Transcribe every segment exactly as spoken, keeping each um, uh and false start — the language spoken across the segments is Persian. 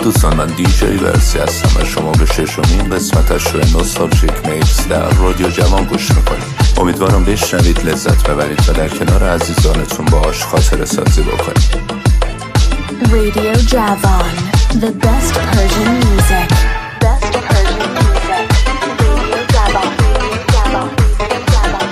دوستان، من دیجی ورسی هستم و شما به ششمین قسمت از شو نوستالژیک میکس در رادیو جوان گوش میکنید. امیدوارم بشنوید، لذت ببرید و در کنار عزیزانتون باهاش خاطره سازی بکنید. Radio Javan, the best Persian music. Best Persian music. Radio Javan. Javan. Javan.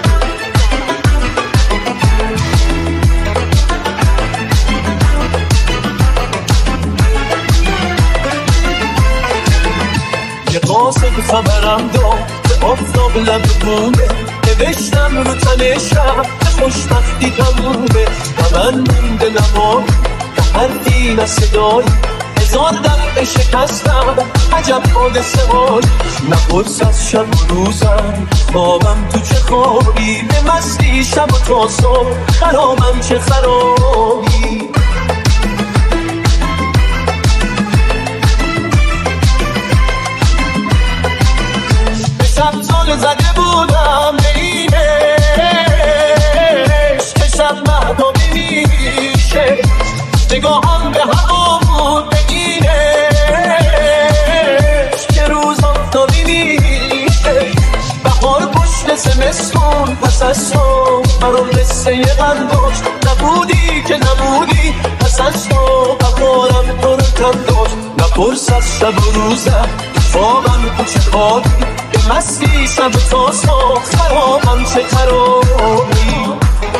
یه قاصد خبرم داد به آفتاب لب بومه، نوشتم رو تن شب خوشبختی تمومه و من مونده نمایی حرفی نه صدایی، هزار دفعه شکستم عجب حادثه هایی. نپرس از شب و روزم خوابم تو چه خوابی، به مستی شب و تا صبح خرامم چه خرابی. به سبزال زده بودم به اینش که شب مهدابی میشه، نگاهم به هوا بود بگیرش که روز آفتابی میشه. بهار پشت زمستون پس از تو برام قصه یه غم داشت، نبودی که نبودی پس از تو بهارم تو رو کم داشت. نپرس از شب و روزم خوابم تو چه خوابی، به مستی شب تا صبح خرابم چه خرابی.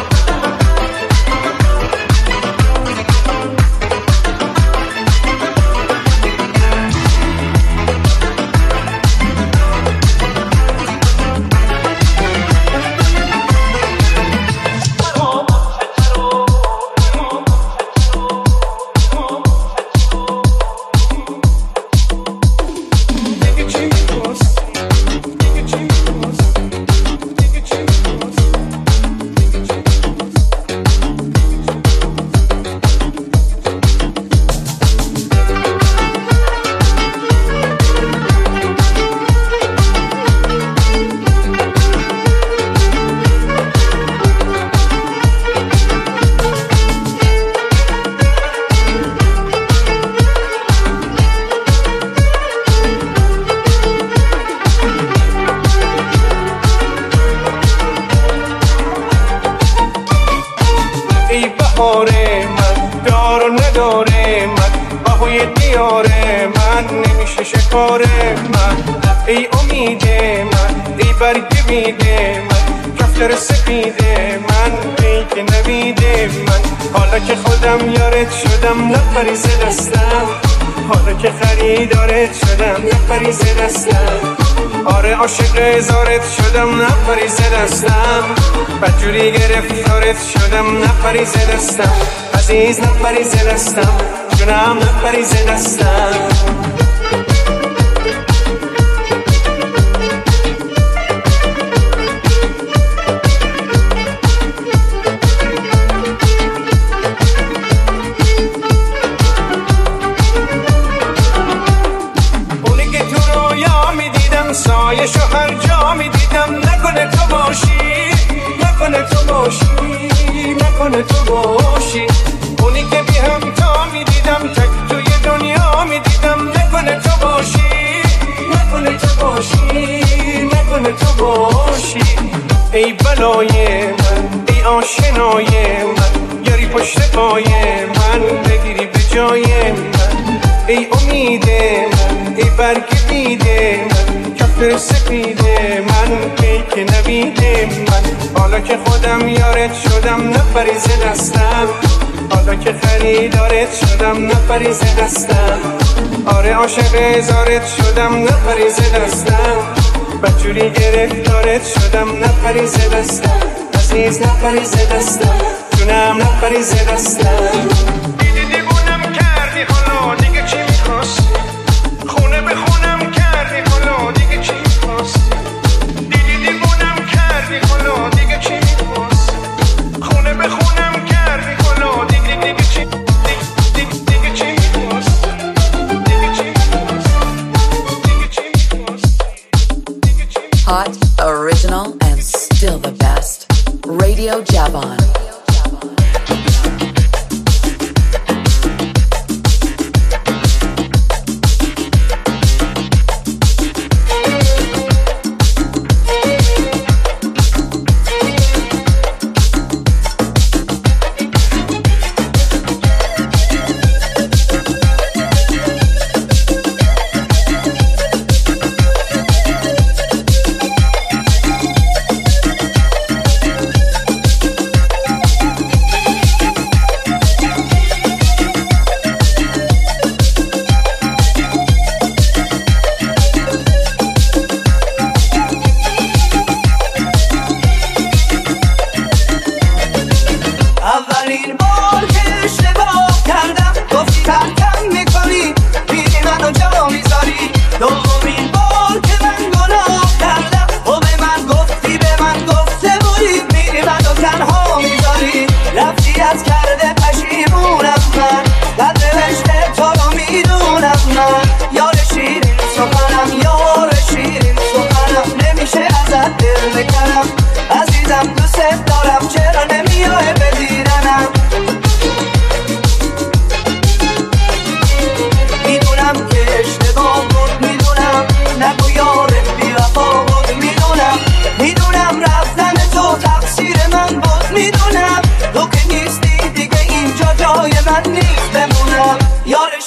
عاشق زارت شدم نپریزه دستم، بدجوری گرفتارت شدم نپریزه دستم، عزیز نپریزه دستم، جونم نپریزه دستم. سایشو هر جا می دیدم، نکنه تو باشی، نکنه تو باشی، نکنه تو باشی. اونی که بی همتا می دیدم، تک توی دنیا می دیدم، نکنه تو باشی، نکنه تو باشی، نکنه تو باشی. ای بلای من، ای آشنای من، یاری پشت پای من، بگیری به جای من. ای امید من، ای برگ بیده من، کفر سپیده من، پیک نویده من. حالا که خودم یارت شدم نپریزه دستم، حالا که خریدارت شدم نپریزه دستم. آره عاشق زارت شدم نپریزه دستم، بدجوری گرفتارت شدم نپریزه دستم، عزیز نپریزه دستم، جونم نپریزه دستم. دیدی دیوونم کردی حالا دیگه چی میخواستی، خونه به خونم کردی حالا دیگه چی میخواستی. دیدی دیوونم کردی حالا دیگه چی میخواستی، خونه به خونم کردی حالا دیگه دیگه چی دیگه دیگه چی میخواستی، دیگه چی میخواستی، دیگه چی میخواستی. Hot, original, and still the best. Radio Javan.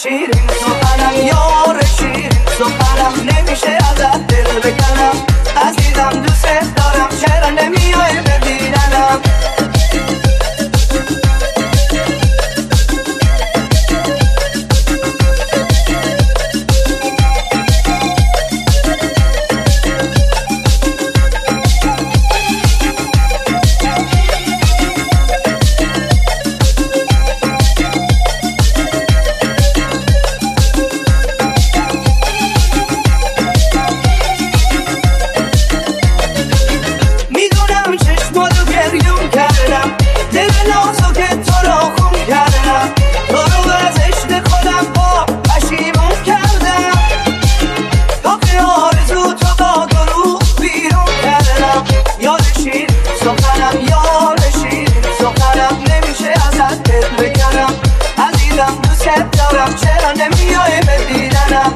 شیرین سخنم یار شیرین سخنم نمیشه ازت دل بکنم عزیزم دوست دارم چرا نمیای ببینم چرا نمیای ببینم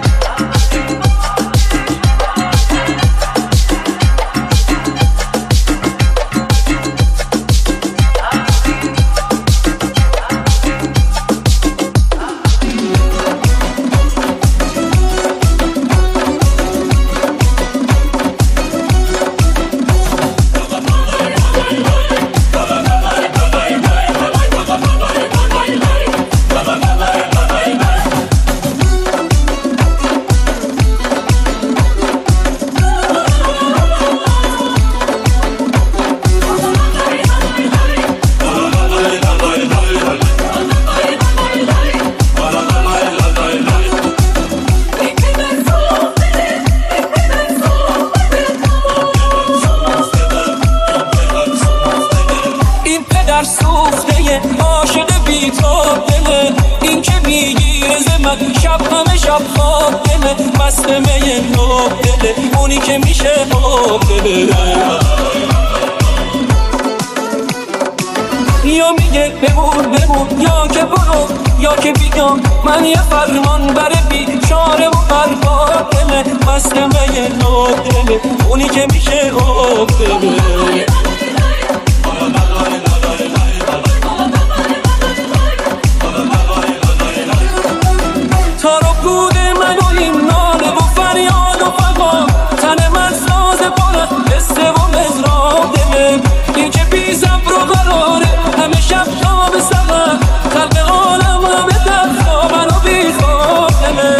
یا میگه بمون بمون یا که برو یا که بیام من یه فرمان بره بیچاره و برباد دله مسلمه یه نوب دله اونی که میشه اوب دله تارو گود من و این ناله و فریاد و فقا تن من ساز بارد دسته و مزراب دله این که بی زبر و قراره همه شب تا به سقر خلق عالم همه در خواب منو بی خواب دله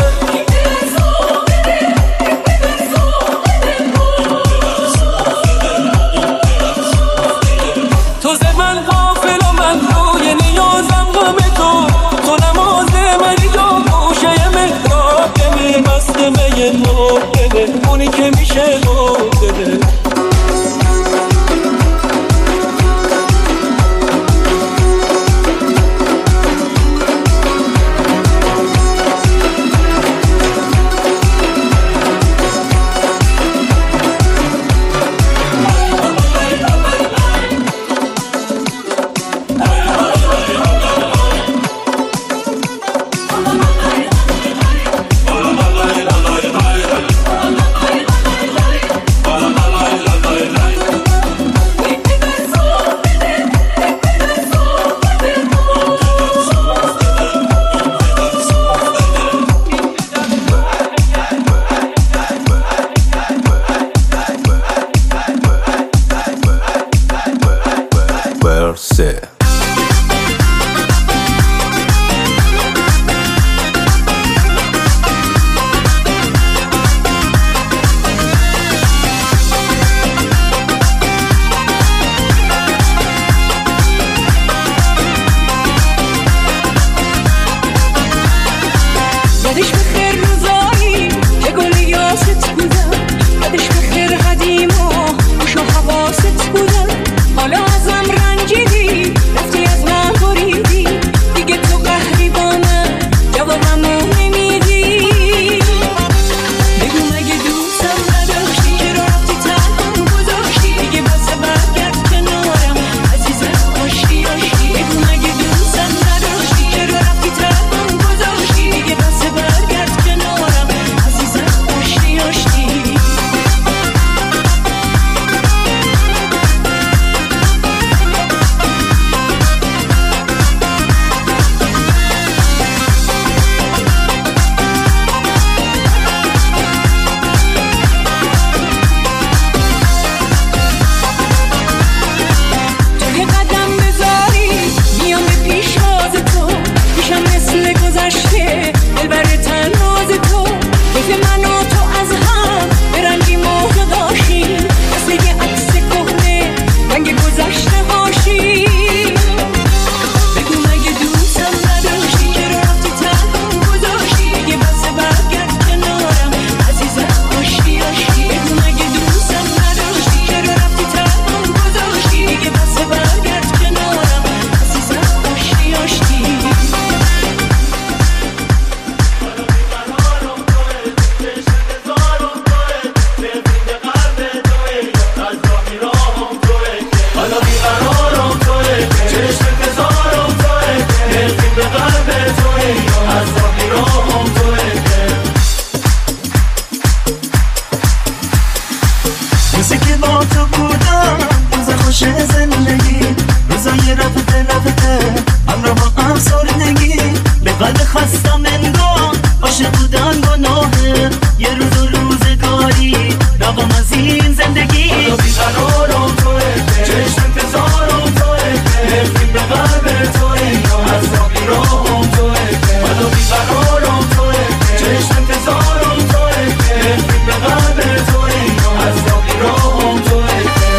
منو بیقرارم توه چشم انتظارم توه نفرین به قلب توه یا از رابی راهم توه منو بیقرارم توه چشم انتظارم توه نفرین به قلب توه یا از رابی راهم توه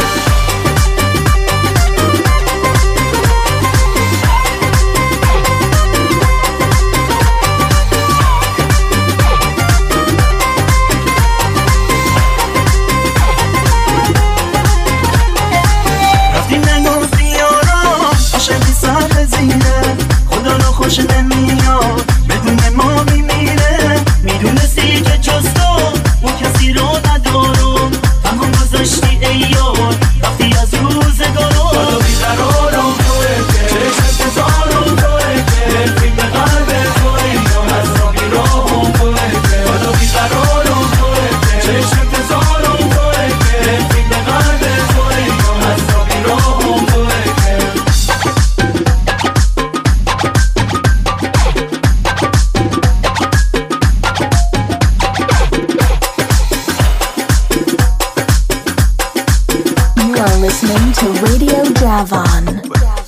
خوش نمیاد بدون ما میمیره میدونستی که جز تو اون کسی رو ندارم تمام گذاشتی ای یار وقتی از روزگارم منو بیقرارم توه چشم انتظارم توه نفرین به قلب توه یا از رابی راهم توه منو بیقرارم توه چشم انتظارم توه نفرین به قلب توه یا از رابی راهم توه Listening to Radio Javon.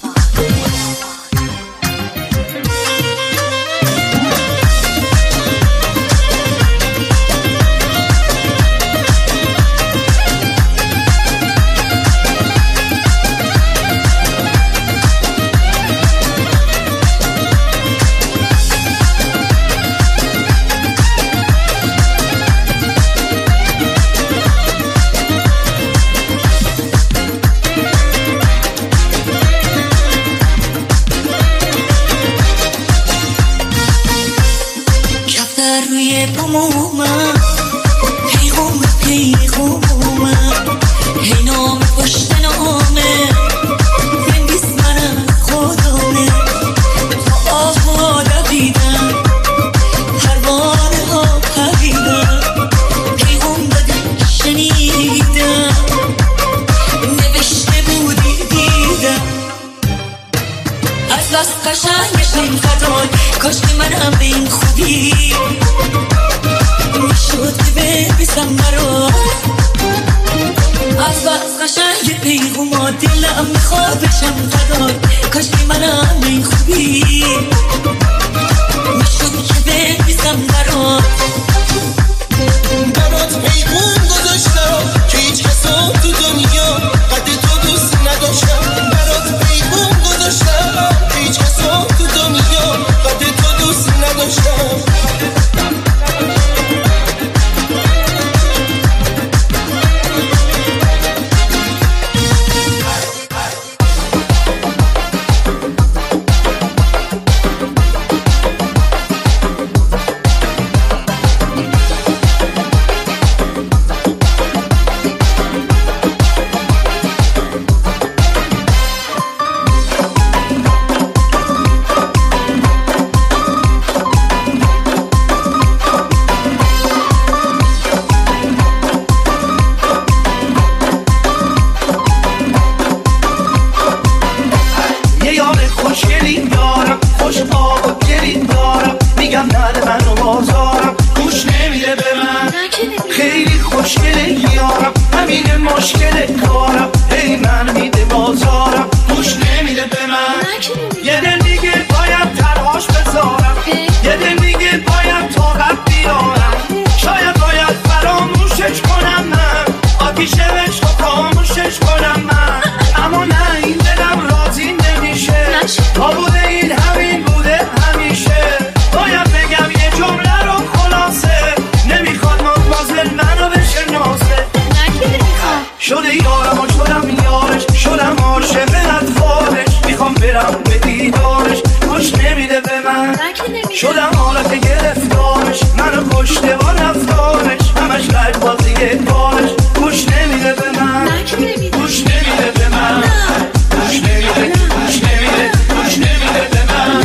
شدم حالت گرفتارش منو کشته با رفتارش همش قلب بازی کارش گوش نمیده به من گوش نمیده به من گوش نمیده گوش نمیده گوش نمیده به من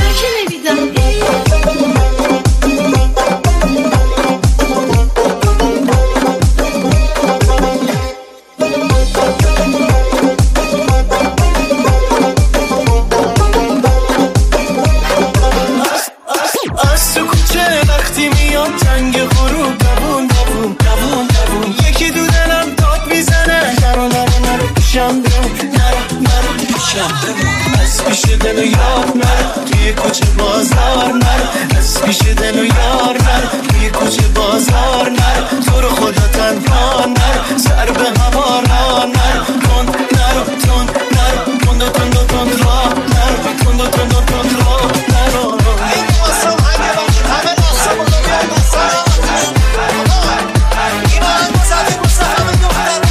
تنگ غروب دوون دوون دوون دوون یکی دو دلم داد میزنه قرار از پیش دل و یار نر توی کوچه بازار نر از پیش دل و یار نر توی کوچه بازار نر تو رو خدا تنها نر سر به هوا را نر تند نر تند نر تند و تند و تند را نر تند و تند و تند را نر این واسم همه همه ناسم و نگه ناسم این هم واسه بوسه همه دختر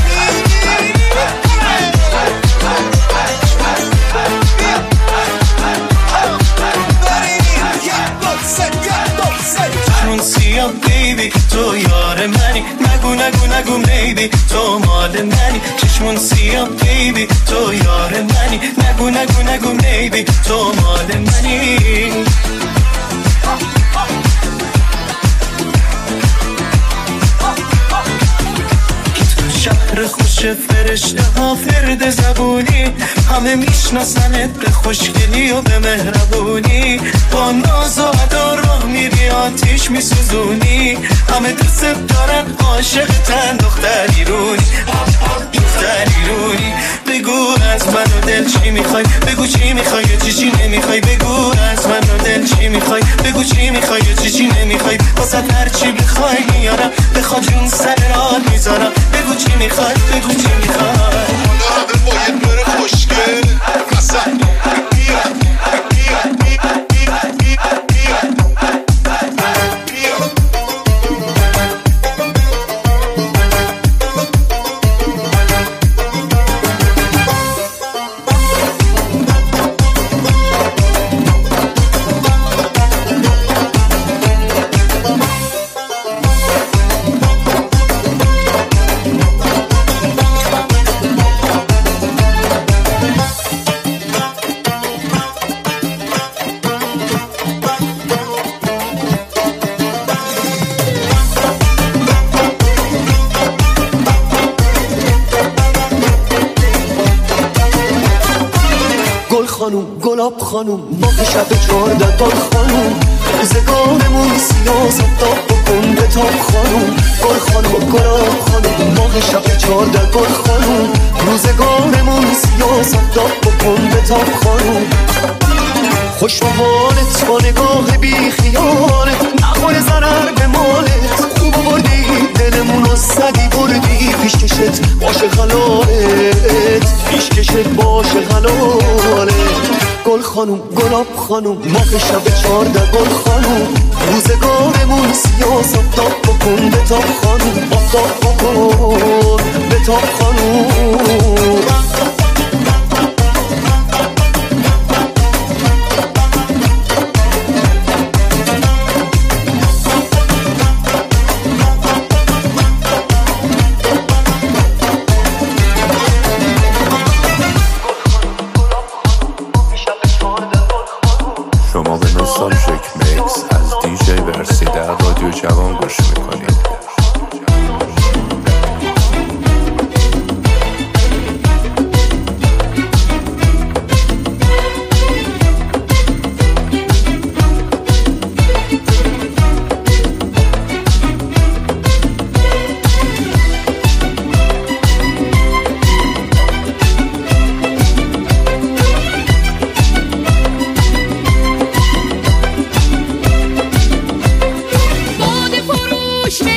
چشمون سیاه بیبی تو یار منی نگو نگو نگو میبی تو مال منی چشمون سیاه بیبی تو یار منی نگو نگو نگو میبی تو مال منی شهر خوش فرشته ها فرد زبونی همه میشناسنت به خوشگلی و به مهربونی با ناز و ادا راه میری آتیش میسوزونی همه دوست دارن عاشق تن دختری رونی دختری رونی بگو از من و دل چی میخوای بگو چی میخوای چی چی نمیخوای بگو از من و دل چی میخوای بگو چی میخوای چی چی نمیخوای واسه هر چی بخوای میارم بخواد جون سر راه میذارم بگو چی میخوای بگو چی میخوای آدم باید بره خوشگل مثلا بیا بیا بیا بیا گلاب خانوم ما که شب چارده گل خانوم روزگارمون سیاست داد بکن به تاب خانوم گل خانوم گلاب خانوم ما که شب چارده گل خانوم روزگارمون سیاست داد بکن به تاب خانوم خوش به حالت با نگاه بی خیالت نخور ضرر به مالت خوب بردی دلمون و سگی بردی پیشکشت باشه خلالت پیشکشت باشه خلالت گل خانوم گلاب خانوم ما که شب چارده گل خانوم روزگارمون سیاست داد بکن به تاب خانوم آفتاب بکن به تاب خانوم جوان گوش میکنید. باده فروش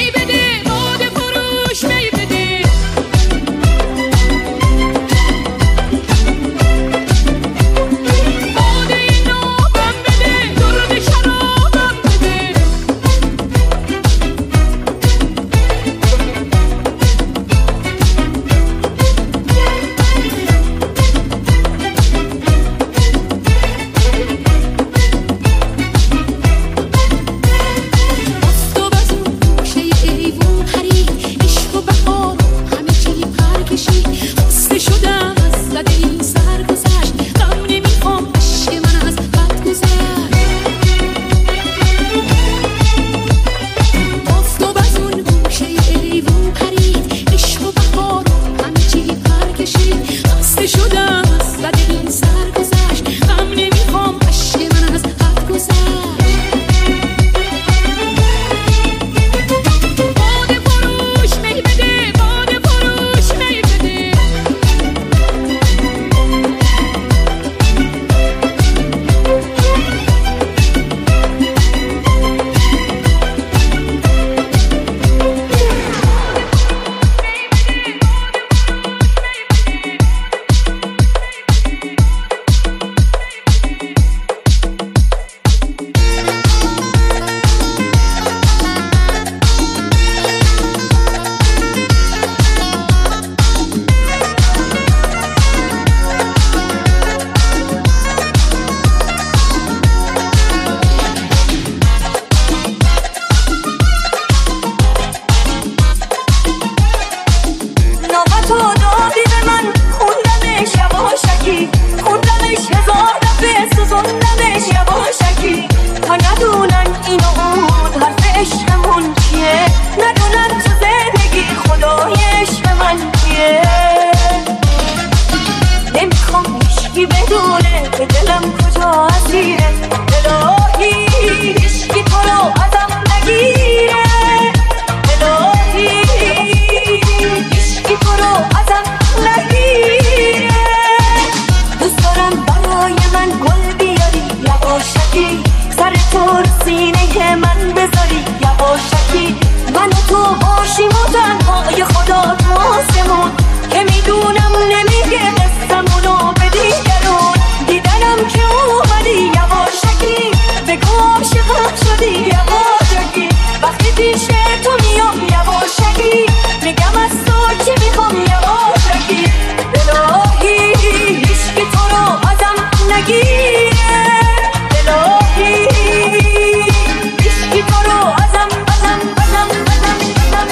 یواشکی سر تو رو سینه من بذاری یواشکی من و تو باشیم و تنهای خدا تو آسمون که میدونم نمیگه قصه‌مونو به دیگرون دیدنم که اومدی یواشکی بگو عاشقم شدی یواشکی وقتی پیش تو میام یواشکی میگم از تو چی میخوام یواشکی الهی هیچکی تو رو ازم نگیره الهی هیچکی تو رو ازم ازم ازم ازم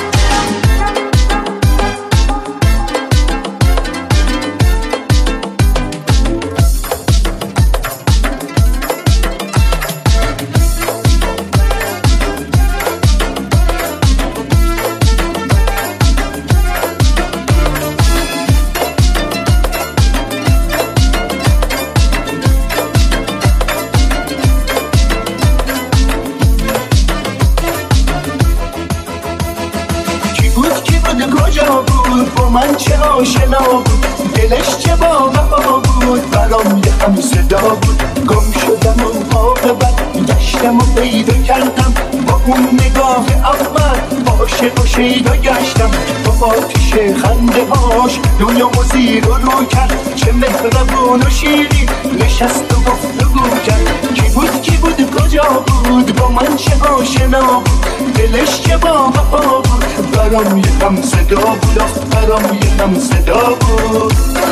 من چه آشنا بود دلش چه با وفا بود برام یه هم صدا بود گم شدم و عاقبت گشتم و پیدا کردم با اون نگاه اول عاشق و شیدا گشتم با آتیش خنده هاش دنیا و زیر و رو کرد چه مهربون و شیرین نشست و گفتگو کرد کی بود کی بود کجا بود با من چه آشنا بود دلش چه با وفا بود برام یه هم صدا بود برام یه هم صدا بود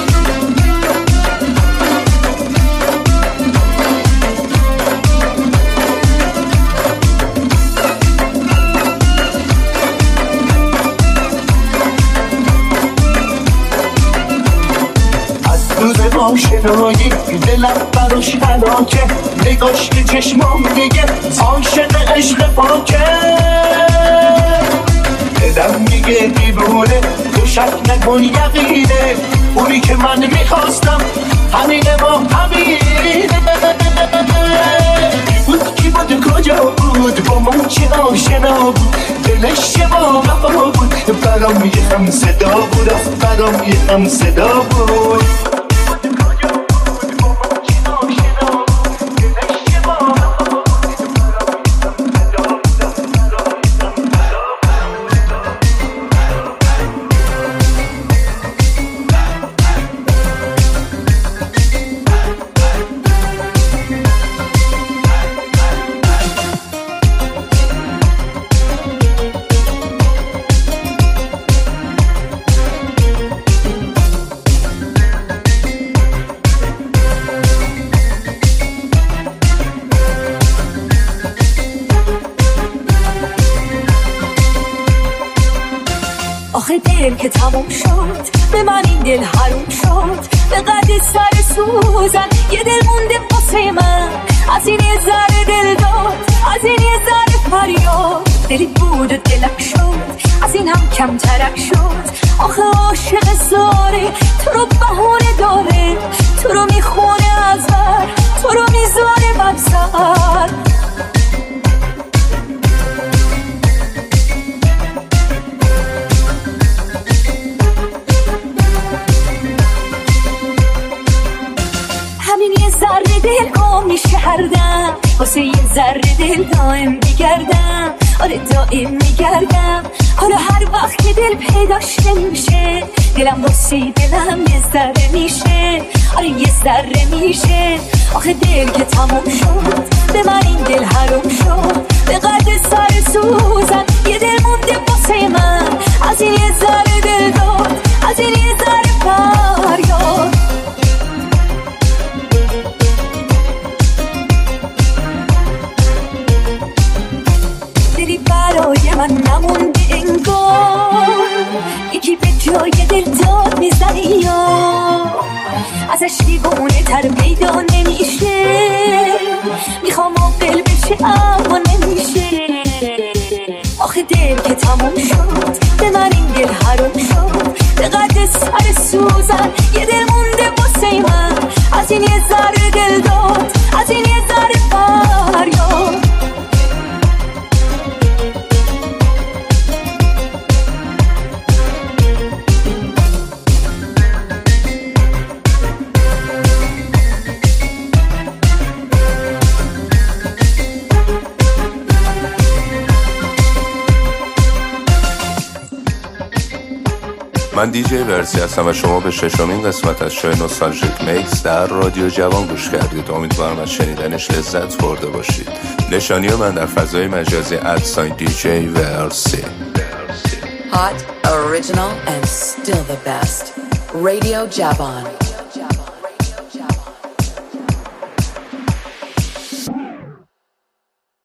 آشنایی دلم براش حلاکه نگاش که چشمام دیگه عاشق عشق پاکه دلم میگه دیوونه تو شک نکن یقینه اونی که من میخواستم همینه با همینه کی بود کی بود کجا بود با من چه آشنا بود دلش چه با وفا بود برام یه هم صدا بود برام یه هم صدا بود که تموم شد به من این دل حروم شد به قد سر سوزن یه دل مونده واسه من از این یه ذره دل داد از این یه ذره فریاد دلی بود و دلک شد از این هم کم ترک شد آخه عاشق زاره تو رو بهونه داره تو رو میخونه از بر تو رو میذاره ببسر دل گم میشه هر دم واسه یه ذره دل دائم میگردم آره دائم میگردم حالا هر وقت که دل پیداش نمیشه دلم واسه دلم یه ذره میشه آره یه ذره میشه آخه دل که تموم شد به من این دل حروم شد به قد سر سوزن یه دل مونده واسه من از این یه ذره دل داد از این یه ذره فریاد برای من نمونده انگار یکی به جای دل داد میزنی یا ازش دیوونه تر پیدا نمیشه میخوام عاقل بشه اما نمیشه آخه دل که تموم شد به من این دل حروم شد به قد سر سوزن یه دل مونده واسه من از این یه ذره دل داد از این یه ذره فریاد من دیجی ورسی هستم و شما به ششمین قسمت از شو نوستالژیک میکس در رادیو جوان گوش کردید. امیدوارم از شنیدنش لذت برده باشید. نشانی من در فضای مجازی ادساین دیجی ورسی. Hot, original and still the best. Radio Javon.